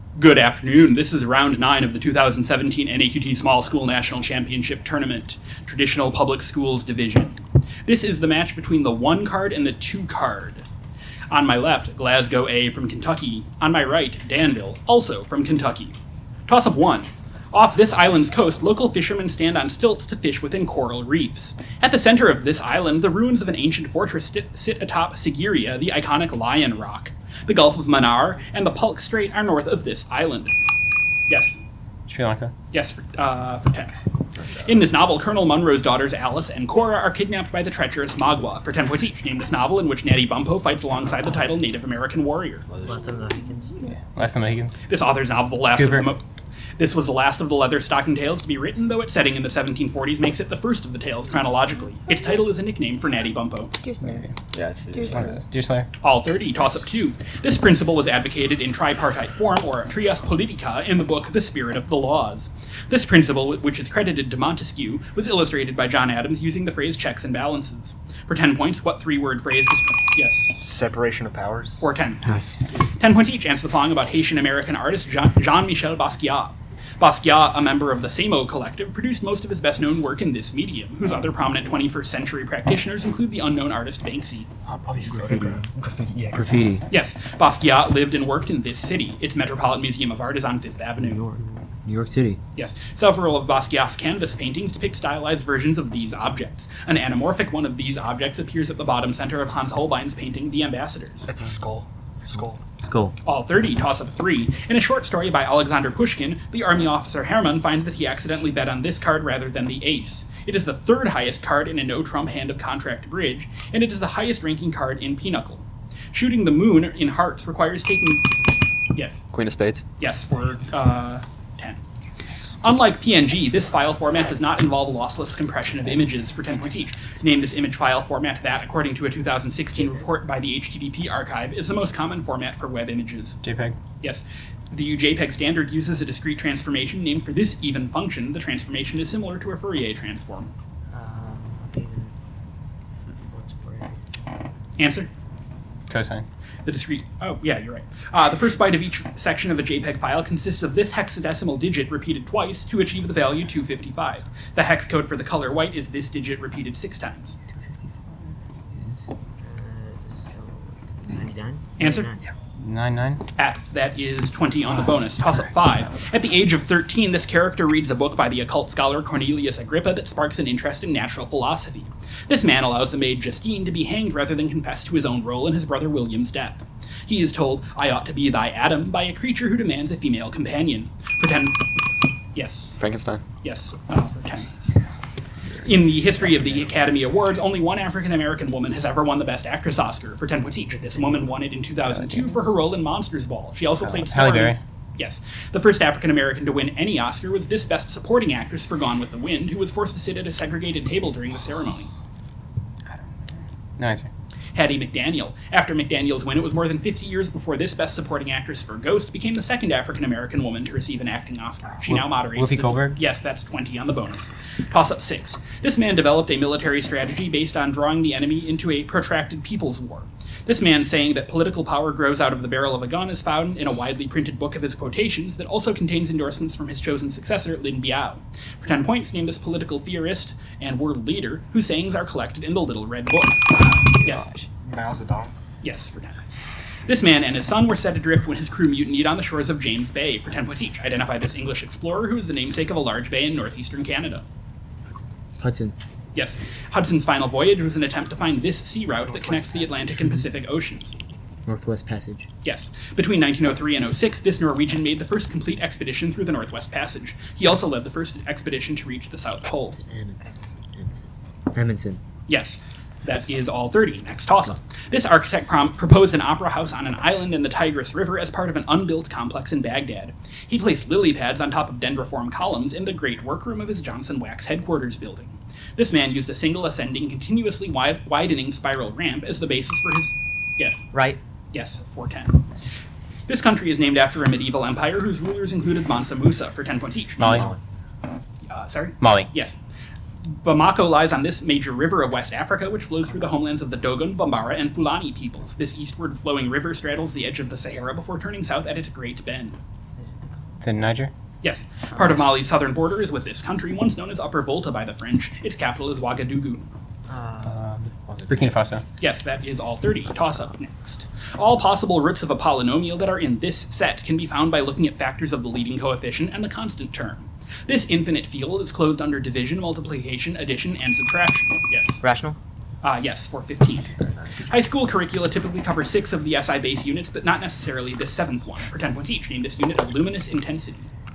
Good afternoon. This is round 9 of the 2017 NAQT Small School National Championship Tournament, Traditional Public Schools Division. This is the match between the 1 card and the 2 card. On my left, Glasgow A from Kentucky. On my right, Danville, also from Kentucky. Toss-up 1. Off this island's coast, local fishermen stand on stilts to fish within coral reefs. At the center of this island, the ruins of an ancient fortress sit atop Sigiriya, the iconic Lion Rock. The Gulf of Mannar and the Palk Strait are north of this island. Yes. Sri Lanka. Yes, for 10. In this novel, Colonel Munro's daughters Alice and Cora are kidnapped by the treacherous Magua. For 10 points each, name this novel in which Natty Bumppo fights alongside the title Native American warrior. Last of the Mohicans. Yeah. Last of the Mohicans. This author's novel, This was the last of the leather stocking tales to be written, though its setting in the 1740s makes it the first of the tales chronologically. Its title is a nickname for Natty Bumppo. Yeah, it's Deerslayer. All 30, toss-up 2. This principle was advocated in tripartite form, or trias politica, in the book The Spirit of the Laws. This principle, which is credited to Montesquieu, was illustrated by John Adams using the phrase checks and balances. For 10 points, what 3-word phrase Yes. Separation of powers. For 10. Yes. 10 points each, answer the following about Haitian-American artist Jean-Michel Basquiat. Basquiat, a member of the Samo Collective, produced most of his best-known work in this medium, whose other prominent 21st century practitioners include the unknown artist Banksy. Probably graffiti. Yeah. Graffiti. Yes, Basquiat lived and worked in this city. Its Metropolitan Museum of Art is on 5th Avenue. New York City. Yes. Several of Basquiat's canvas paintings depict stylized versions of these objects. An anamorphic one of these objects appears at the bottom center of Hans Holbein's painting, The Ambassadors. That's a skull. Skull. All 30, toss-up 3. In a short story by Alexander Pushkin, the army officer Hermann finds that he accidentally bet on this card rather than the ace. It is the 3rd highest card in a no-trump hand of contract bridge, and it is the highest ranking card in Pinochle. Shooting the moon in hearts requires taking... Yes. Queen of Spades. Yes, for 10. Unlike PNG, this file format does not involve lossless compression of images for 10 points each. Name this image file format that, according to a 2016 report by the HTTP archive, is the most common format for web images. JPEG. Yes. The JPEG standard uses a discrete transformation named for this even function. The transformation is similar to a Fourier transform. What's Fourier? Answer? Cosine. The discrete... Oh, yeah, you're right. The first byte of each section of a JPEG file consists of this hexadecimal digit repeated twice to achieve the value 255. The hex code for the color white is this digit repeated 6 times. 99? Answer? 99. That is 20 on the bonus. Toss-up 5. At the age of 13, this character reads a book by the occult scholar Cornelius Agrippa that sparks an interest in natural philosophy. This man allows the maid Justine to be hanged rather than confess to his own role in his brother William's death. He is told, "I ought to be thy Adam," by a creature who demands a female companion. For 10... Yes. Frankenstein. Yes, for 10. In the history of the Academy Awards, only one African-American woman has ever won the Best Actress Oscar, for 10 points each. This woman won it in 2002 for her role in Monsters Ball. She also played Halle Berry. Yes. The first African-American to win any Oscar was this Best Supporting Actress for Gone with the Wind, who was forced to sit at a segregated table during the ceremony. No answer. Hattie McDaniel. After McDaniel's win, it was more than 50 years before this Best Supporting Actress for Ghost became the second African-American woman to receive an acting Oscar. She now moderates... Whoopi Goldberg? Yes, that's 20 on the bonus. Toss-up 6. This man developed a military strategy based on drawing the enemy into a protracted people's war. This man saying that political power grows out of the barrel of a gun is found in a widely printed book of his quotations that also contains endorsements from his chosen successor, Lin Biao. For 10 points, name this political theorist and world leader whose sayings are collected in the Little Red Book. Yes. Mao Zedong. Yes, for 10. This man and his son were set adrift when his crew mutinied on the shores of James Bay. For 10 points each, identify this English explorer who is the namesake of a large bay in northeastern Canada. Hudson. Yes. Hudson's final voyage was an attempt to find this sea route that connects the Atlantic and Pacific Oceans. Northwest Passage. Yes. Between 1903 and 06, this Norwegian made the first complete expedition through the Northwest Passage. He also led the first expedition to reach the South Pole. Amundsen. Yes. That is all 30. Next toss-up. This architect proposed an opera house on an island in the Tigris River as part of an unbuilt complex in Baghdad. He placed lily pads on top of dendriform columns in the great workroom of his Johnson Wax headquarters building. This man used a single ascending, continuously widening spiral ramp as the basis for his... Yes. Right. Yes, 410. This country is named after a medieval empire whose rulers included Mansa Musa, for 10 points each. Mali. Sorry? Mali. Yes. Bamako lies on this major river of West Africa, which flows through the homelands of the Dogon, Bambara, and Fulani peoples. This eastward flowing river straddles the edge of the Sahara before turning south at its Great Bend. The Niger. Yes. Part of Mali's southern border is with this country, once known as Upper Volta by the French. Its capital is Ouagadougou. Burkina Faso. Yes, that is all 30. Toss up next. All possible roots of a polynomial that are in this set can be found by looking at factors of the leading coefficient and the constant term. This infinite field is closed under division, multiplication, addition, and subtraction. Yes. Rational? Yes, for 15. High school curricula typically cover 6 of the SI base units, but not necessarily this 7th one. For 10 points each, name this unit of luminous intensity.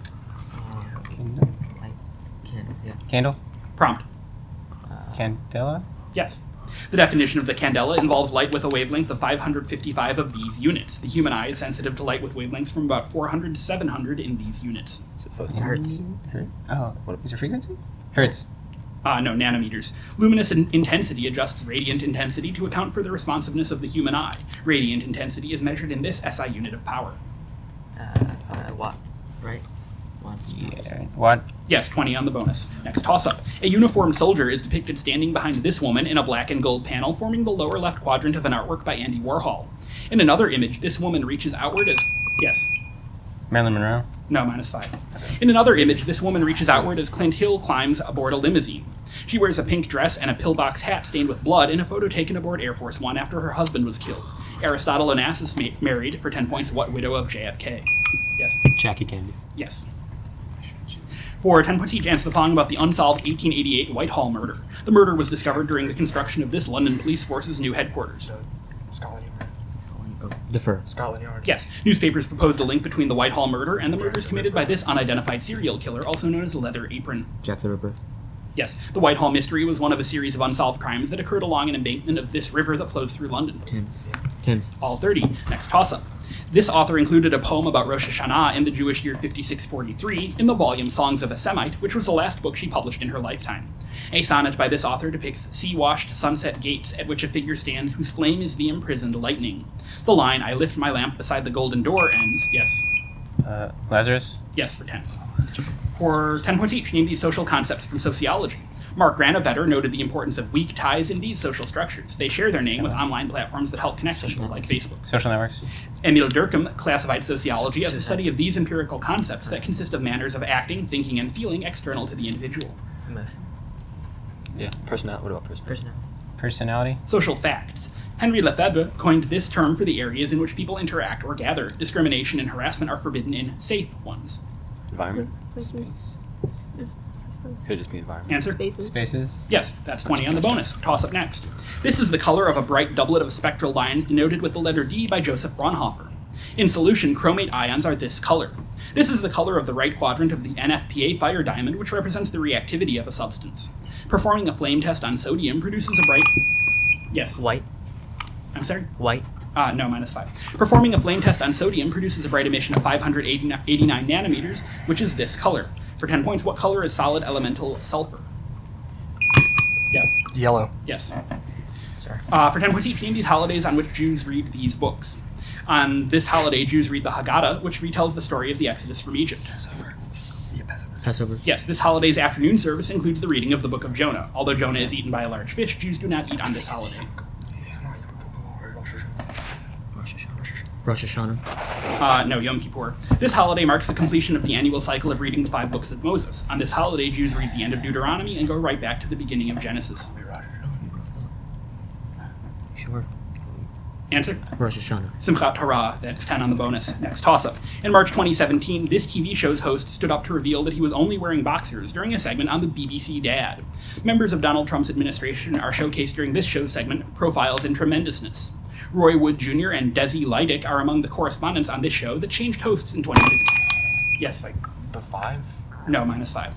Light. Yeah. Candle. Prompt. Candela. Yes. The definition of the candela involves light with a wavelength of 555 of these units. The human eye is sensitive to light with wavelengths from about 400 to 700 in these units. Hertz. Hertz. Oh, what is your frequency? Hertz. No, nanometers. Luminous intensity adjusts radiant intensity to account for the responsiveness of the human eye. Radiant intensity is measured in this SI unit of power. Watt. Right? Watts. Yeah. Watt. Yes, 20 on the bonus. Next toss-up. A uniformed soldier is depicted standing behind this woman in a black and gold panel forming the lower left quadrant of an artwork by Andy Warhol. In another image, this woman reaches outward as... Yes. Marilyn Monroe. No, -5. In another image, this woman reaches outward as Clint Hill climbs aboard a limousine. She wears a pink dress and a pillbox hat stained with blood in a photo taken aboard Air Force One after her husband was killed. Aristotle Onassis married, for 10 points, what widow of JFK? Yes. Jackie Kennedy. Yes. For 10 points each, answer the following about the unsolved 1888 Whitehall murder. The murder was discovered during the construction of this London police force's new headquarters. Scotland Yard. Defer. Scotland Yard. Yes, newspapers proposed a link between the Whitehall murder and the murders committed by this unidentified serial killer, also known as Leather Apron. Jack the Ripper. Yes, the Whitehall mystery was one of a series of unsolved crimes that occurred along an embankment of this river that flows through London. Thames. All 30. Next toss-up. This author included a poem about Rosh Hashanah in the Jewish year 5643 in the volume Songs of a Semite, which was the last book she published in her lifetime. A sonnet by this author depicts sea-washed sunset gates at which a figure stands whose flame is the imprisoned lightning. The line, I lift my lamp beside the golden door, ends, yes. Lazarus. Yes, for 10. For 10 points each, name these social concepts from sociology. Mark Granovetter noted the importance of weak ties in these social structures. They share their name with online platforms that help connect people, like Facebook. Social networks. Emil Durkheim classified sociology as the study of these empirical concepts that consist of manners of acting, thinking, and feeling external to the individual. Emotion. Yeah, personality. What about personality? Personality. Personality. Social facts. Henry Lefebvre coined this term for the areas in which people interact or gather. Discrimination and harassment are forbidden in safe ones. Environment. Places. Could just be environment. Answer? Spaces. Spaces. Yes, that's 20 on the bonus. Toss up next. This is the color of a bright doublet of spectral lines denoted with the letter D by Joseph Fraunhofer. In solution, chromate ions are this color. This is the color of the right quadrant of the NFPA fire diamond, which represents the reactivity of a substance. Performing a flame test on sodium produces a bright... Yes. White. I'm sorry? White. No, -5. Performing a flame test on sodium produces a bright emission of 589 nanometers, which is this color. For 10 points, what color is solid elemental sulfur? Yeah. Yellow. Yes. Sorry. For 10 points each, name these holidays on which Jews read these books. On this holiday, Jews read the Haggadah, which retells the story of the Exodus from Egypt. Passover. Yes, this holiday's afternoon service includes the reading of the Book of Jonah. Although Jonah is eaten by a large fish, Jews do not eat on this holiday. Rosh Hashanah. No, Yom Kippur. This holiday marks the completion of the annual cycle of reading the 5 books of Moses. On this holiday, Jews read the end of Deuteronomy and go right back to the beginning of Genesis. Sure. Answer? Rosh Hashanah. Simchat Torah, that's 10 on the bonus. Next toss-up. In March 2017, this TV show's host stood up to reveal that he was only wearing boxers during a segment on the BBC Dad. Members of Donald Trump's administration are showcased during this show's segment, Profiles in Tremendousness. Roy Wood Jr. and Desi Lydic are among the correspondents on this show that changed hosts in 2015. Yes, like... The 5? No, -5.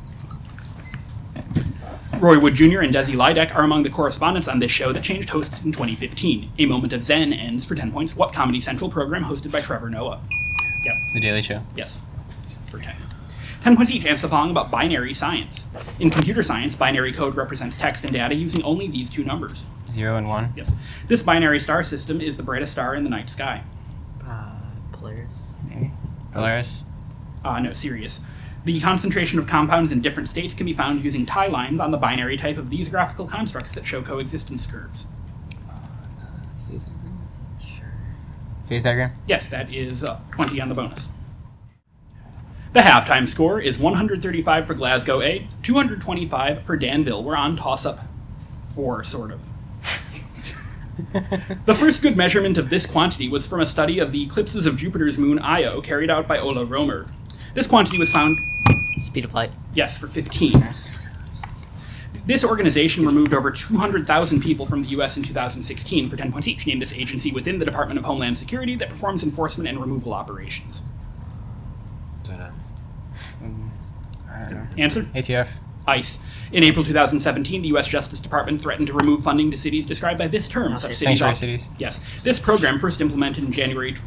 Roy Wood Jr. and Desi Lydic are among the correspondents on this show that changed hosts in 2015. A Moment of Zen ends, for 10 points, what Comedy Central program hosted by Trevor Noah? Yep. The Daily Show. Yes, for 10. 10 points each, answer the following about binary science. In computer science, binary code represents text and data using only these 2 numbers. 0 and 1. Yes. This binary star system is the brightest star in the night sky. Polaris. Maybe. Polaris. No, Sirius. The concentration of compounds in different states can be found using tie lines on the binary type of these graphical constructs that show coexistence curves. Sure. Phase diagram. Yes, that is 20 on the bonus. The halftime score is 135 for Glasgow A, 225 for Danville. We're on toss-up 4, sort of. The first good measurement of this quantity was from a study of the eclipses of Jupiter's moon Io carried out by Ola Romer. This quantity was found, Speed of light. yes, for 15. This organization removed over 200,000 people from the U.S. in 2016 for 10 points each, named this agency within the Department of Homeland Security that performs enforcement and removal operations. Is that I don't know. Answer? ATF. ICE. In April 2017, the U.S. Justice Department threatened to remove funding to cities described by this term. Such cities Sanctuary cities. Yes. This program, first implemented in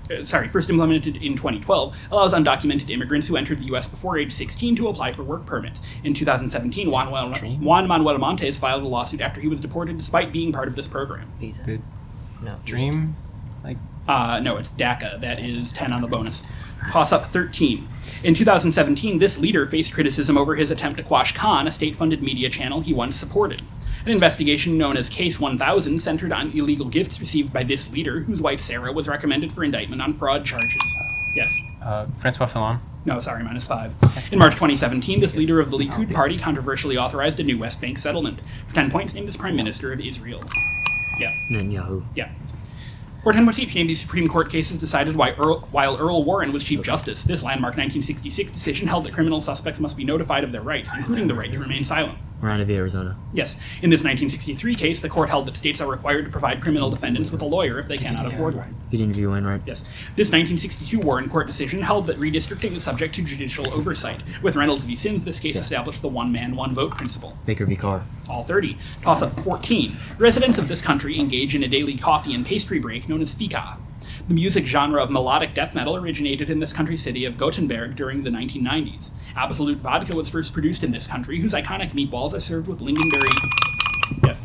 2012, allows undocumented immigrants who entered the U.S. before age 16 to apply for work permits. In 2017, Juan Manuel Montes filed a lawsuit after he was deported despite being part of this program. Visa. Good. No. Dream. No, it's DACA. That is 10 on the bonus. Toss up 13. In 2017, this leader faced criticism over his attempt to quash Khan, a state-funded media channel he once supported. An investigation known as Case 1000 centered on illegal gifts received by this leader, whose wife Sarah was recommended for indictment on fraud charges. Yes. Francois Fillon. No, sorry, -5. In March 2017, this leader of the Likud party controversially authorized a new West Bank settlement. For 10 points, named as Prime Minister of Israel. Yeah. Netanyahu. Yeah. For 10 points each, named these Supreme Court cases decided while Earl Warren was Chief Justice. This landmark 1966 decision held that criminal suspects must be notified of their rights, including the right to remain silent. Miranda v. Arizona. Yes. In this 1963 case, the court held that states are required to provide criminal defendants with a lawyer if they cannot afford one. Gideon v. Wainwright. Yes. This 1962 Warren Court decision held that redistricting is subject to judicial oversight. With Reynolds v. Sims, this case established the one-man, one-vote principle. Baker v. Carr. All 30. Toss up 14. Residents of this country engage in a daily coffee and pastry break known as fika. The music genre of melodic death metal originated in this country's city of Gothenburg during the 1990s. Absolute Vodka was first produced in this country, whose iconic meatballs are served with lingonberry... Yes.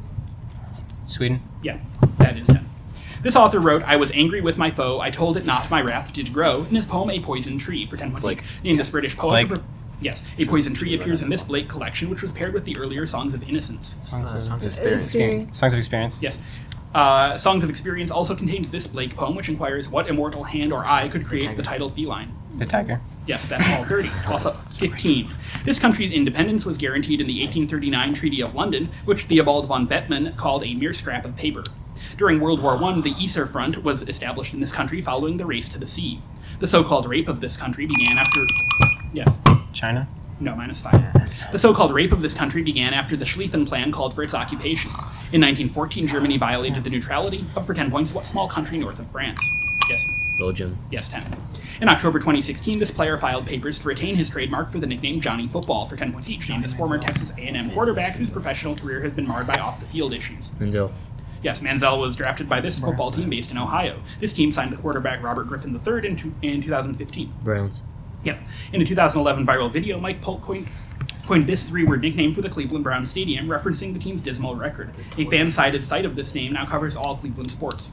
Sweden. Yeah, that is 10. This author wrote, I was angry with my foe, I told it not, my wrath did grow, in his poem A Poison Tree, for 10 points. Blake. Named this British poet... Blake. Yes, A Poison Tree appears in this Blake collection, which was paired with the earlier Songs of Innocence. Songs of Experience. Songs of Experience. Yes. Songs of Experience also contains this Blake poem, which inquires what immortal hand or eye could create the title feline. The Tiger. Yes, that's all 30. Toss up 15. This country's independence was guaranteed in the 1839 Treaty of London, which Theobald von Bettmann called a mere scrap of paper. During World War I, the Yser Front was established in this country following the race to the sea. The so-called rape of this country began after... Yes. China. No, -5. The so-called rape of this country began after the Schlieffen Plan called for its occupation. In 1914, Germany violated the neutrality of, for 10 points, what small country north of France? Yes. Belgium. Yes, 10. In October 2016, this player filed papers to retain his trademark for the nickname Johnny Football for 10 points each, named as former Texas A&M quarterback whose professional career has been marred by off-the-field issues. Menzel. Yes, Manziel was drafted by this football team based in Ohio. This team signed the quarterback Robert Griffin III in 2015. Browns. Yeah. In a 2011 viral video, Mike Polk coined this three-word nickname for the Cleveland Browns Stadium, referencing the team's dismal record. A fan-sided site of this name now covers all Cleveland sports.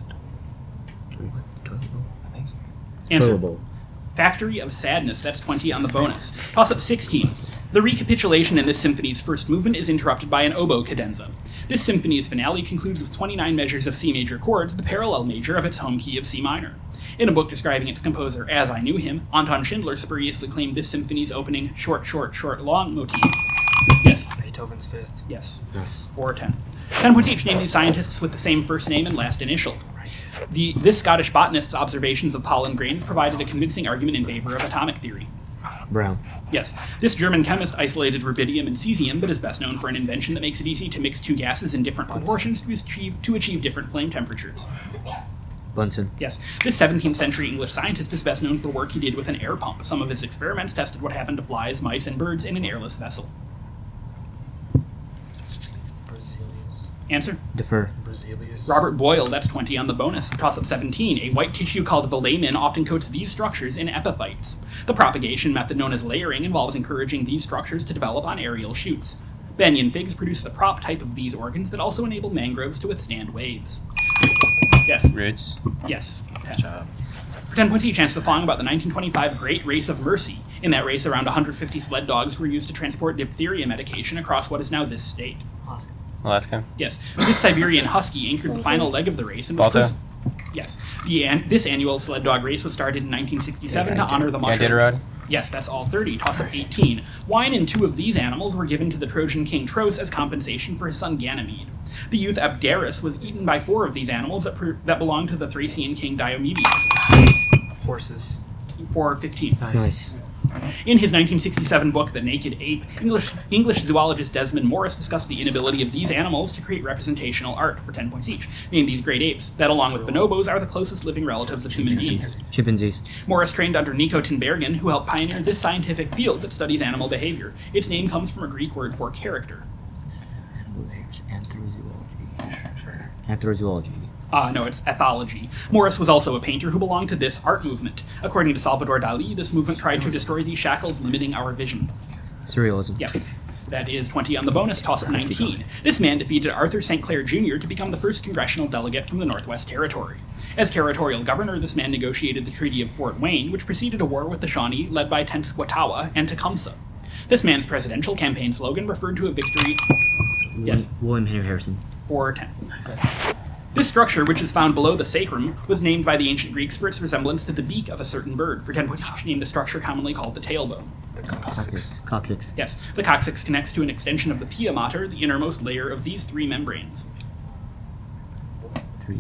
Answer. Terrible. Factory of Sadness, that's 20 on the bonus. Toss up 16. The recapitulation in this symphony's first movement is interrupted by an oboe cadenza. This symphony's finale concludes with 29 measures of C major chords, the parallel major of its home key of C minor. In a book describing its composer as I Knew Him, Anton Schindler spuriously claimed this symphony's opening short, short, short, long motif. Yes. Beethoven's Fifth. Yes. Yes. 4 or 10. 10 points each, name these scientists with the same first name and last initial. This Scottish botanist's observations of pollen grains provided a convincing argument in favor of atomic theory. Brown. Yes. This German chemist isolated rubidium and cesium, but is best known for an invention that makes it easy to mix two gases in different proportions to achieve different flame temperatures. Bunsen. Yes. This 17th century English scientist is best known for work he did with an air pump. Some of his experiments tested what happened to flies, mice, and birds in an airless vessel. Answer? Defer. Berzelius. Robert Boyle, that's 20 on the bonus. Toss up 17. A white tissue called velamin often coats these structures in epiphytes. The propagation method known as layering involves encouraging these structures to develop on aerial shoots. Banyan figs produce the prop type of these organs that also enable mangroves to withstand waves. Yes. Roots. Yes. Good job. For 10 points each, answer the following about the 1925 Great Race of Mercy. In that race, around 150 sled dogs were used to transport diphtheria medication across what is now this state. Alaska. Alaska. Yes. This Siberian husky anchored the final leg of the race and was Balto. Yes. This annual sled dog race was started in 1967 to honor the mushroom. Iditarod. Yes, that's all 30. Toss up 18. Wine and 2 of these animals were given to the Trojan king Tros as compensation for his son Ganymede. The youth Abderus was eaten by 4 of these animals that belonged to the Thracian king Diomedes. Horses. For 15. Nice. In his 1967 book, The Naked Ape, English zoologist Desmond Morris discussed the inability of these animals to create representational art for 10 points each, meaning these great apes, that along with bonobos are the closest living relatives of human beings. Chimpanzees. Morris trained under Nico Tinbergen, who helped pioneer this scientific field that studies animal behavior. Its name comes from a Greek word for character. Anthrozoology. No, it's ethology. Morris was also a painter who belonged to this art movement. According to Salvador Dali, this movement tried to destroy these shackles limiting our vision. Surrealism. Yep. That is 20 on the bonus, toss up 19. This man defeated Arthur St. Clair Jr. to become the first congressional delegate from the Northwest Territory. As territorial governor, this man negotiated the Treaty of Fort Wayne, which preceded a war with the Shawnee led by Tenskwatawa and Tecumseh. This man's presidential campaign slogan referred to a victory Yes. William Henry Harrison. for 10. This structure, which is found below the sacrum, was named by the ancient Greeks for its resemblance to the beak of a certain bird. For 10 points each, named the structure commonly called the tailbone. The coccyx. Coccyx. Yes, the coccyx connects to an extension of the pia mater, the innermost layer of these 3 membranes. Three.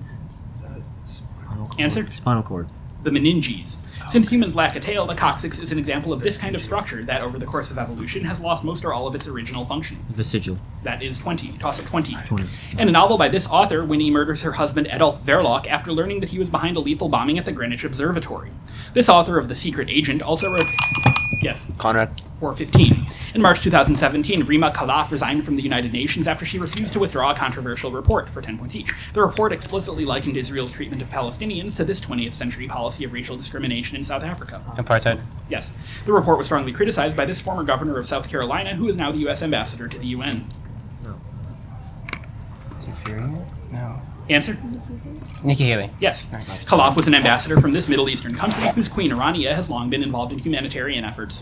Answer? Spinal cord. The meninges. Since humans lack a tail, the coccyx is an example of this kind of structure that, over the course of evolution, has lost most or all of its original function. Vestigial. That is 20. Toss up 20. 20. In a novel by this author, Winnie murders her husband Adolf Verloc after learning that he was behind a lethal bombing at the Greenwich Observatory. This author of The Secret Agent also wrote... Yes, Conrad. for 15. In March 2017, Rima Khalaf resigned from the United Nations after she refused to withdraw a controversial report for 10 points each. The report explicitly likened Israel's treatment of Palestinians to this 20th century policy of racial discrimination in South Africa. Apartheid. Yes. The report was strongly criticized by this former governor of South Carolina, who is now the U.S. ambassador to the UN. Is it Fury? No. Answer? Nikki Haley. Yes. Right. Khalaf was an ambassador from this Middle Eastern country whose Queen Irania has long been involved in humanitarian efforts.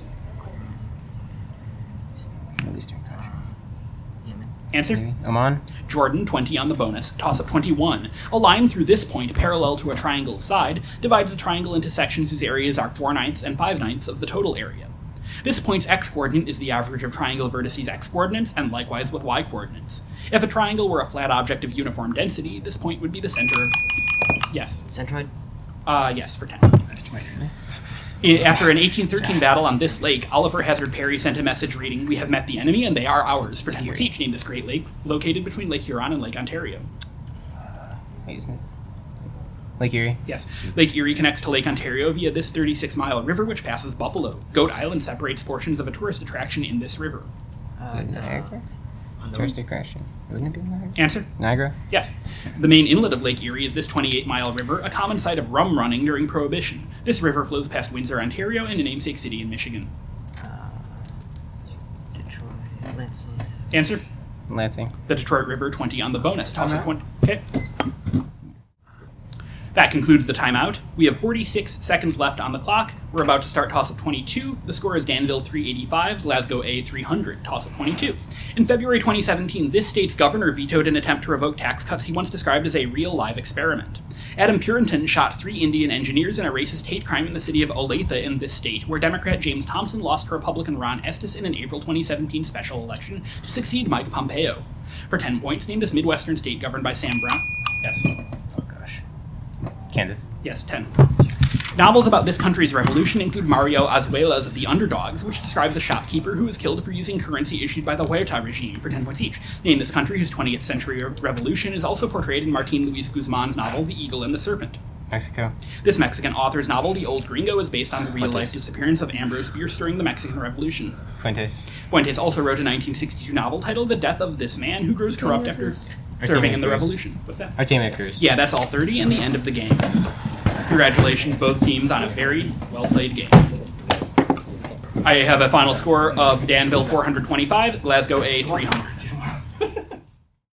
Middle Eastern country. Yemen. Answer? Maybe. Oman. Jordan, 20 on the bonus. Toss up 21. A line through this point, parallel to a triangle's side, divides the triangle into sections whose areas are 4/9 and 5/9 of the total area. This point's x-coordinate is the average of triangle vertices' x-coordinates, and likewise with y-coordinates. If a triangle were a flat object of uniform density, this point would be the center of... Yes. Centroid? Yes, for 10. After an 1813 battle on this lake, Oliver Hazard Perry sent a message reading, "We have met the enemy and they are ours," for 10 points each, named this great lake, located between Lake Huron and Lake Ontario. Wait, isn't it? Lake Erie. Yes. Lake Erie connects to Lake Ontario via this 36-mile river which passes Buffalo. Goat Island separates portions of a tourist attraction in this river. Niagara? Tourist attraction. Wouldn't it be Niagara? Answer? Niagara? Yes. The main inlet of Lake Erie is this 28-mile river, a common site of rum running during Prohibition. This river flows past Windsor, Ontario, and a namesake city in Michigan. Detroit, Lansing. Answer? Lansing. The Detroit River, 20 on the bonus. Toss of 20. Okay. That concludes the timeout. We have 46 seconds left on the clock. We're about to start toss-up 22. The score is Danville 385, Glasgow A 300, toss-up 22. In February 2017, this state's governor vetoed an attempt to revoke tax cuts he once described as a real live experiment. Adam Purinton shot 3 Indian engineers in a racist hate crime in the city of Olathe in this state, where Democrat James Thompson lost to Republican Ron Estes in an April 2017 special election to succeed Mike Pompeo. For 10 points, name this Midwestern state governed by Sam Brown. Yes. Kansas. Yes, 10. Novels about this country's revolution include Mario Azuela's The Underdogs, which describes a shopkeeper who was killed for using currency issued by the Huerta regime for 10 points each. Name this country whose 20th century revolution is also portrayed in Martin Luis Guzman's novel The Eagle and the Serpent. Mexico. This Mexican author's novel, The Old Gringo, is based on the real-life disappearance of Ambrose Bierce during the Mexican Revolution. Fuentes. Fuentes also wrote a 1962 novel titled The Death of This Man, who grows corrupt after serving in the revolution. What's that? Artemia Cruz. Yeah, that's all 30 and the end of the game. Congratulations, both teams, on a very well-played game. I have a final score of Danville 425, Glasgow A 300.